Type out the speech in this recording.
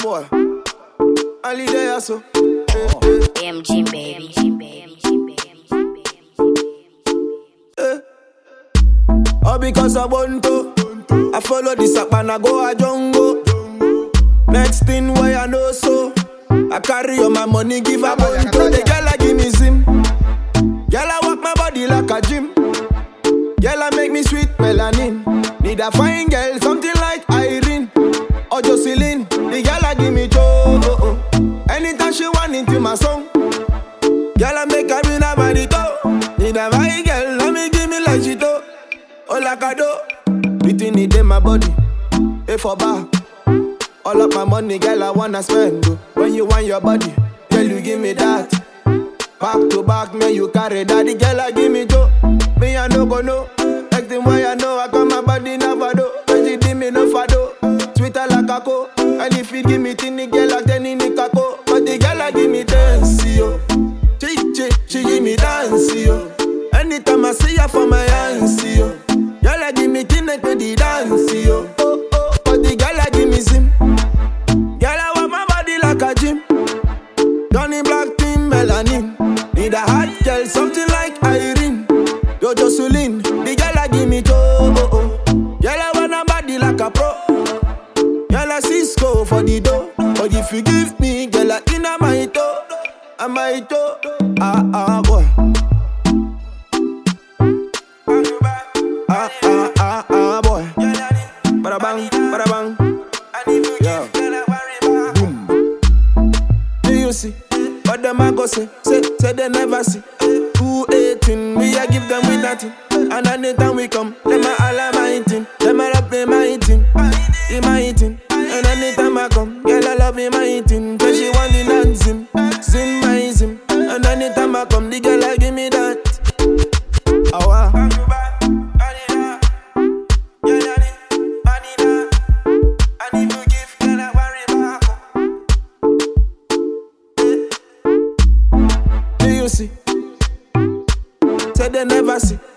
boy. Ali there so. MG baby. All because I want to. I follow this up and I go a jungle. Next thing why I know so. I carry all my money, give a bun to the girl. I give me zim. Girl, I walk my body like a gym. Girl, I make me sweet melanin. Need a fine girl, something like Irene or Jocelyn. The girl, I give me joe. Anytime she want into my song. Girl, I make her in a body toe. Need a fine girl, let me give me like she do. Oh, like I do. Between it in my body, A for back. All up my money, girl, I wanna spend. When you want your body, girl, you give me that. Back to back, man, you carry daddy, girl, I give me joe. Me, I no go no. Next thing why I know, I got my body never do. When she give me no fado, sweeter like a co. And if you give me tinny, girl, like ten in the caco. But the girl, I give me dance, yo. She give me dance, yo. Anytime I see her for my hands, yo. Girl, I give me tinny to the dance, yo. But the girl, I give me sim. Girl, I want my body like a gym. Johnny Black team melanin. Need a hot girl, something like Irene. Yo, Jocelyn, the girl I give me joe. Girl, I want a body like a pro. Girl, I Cisco for the dough. But if you give me, girl, I in a my toe. I might toe. Boy. Boy. Bada bang, bada bang. Yeah. Boom. Do you see? What them I go say they never see. 218, me I give them with nothing. And anytime we come, them a all of my thing. Them a love me my thing, in my thing. And anytime I come, girl I love me my thing. Cause she want the non zim, zim my zim. And anytime I come, the girl I give me that. Oh wow. See, say they never see.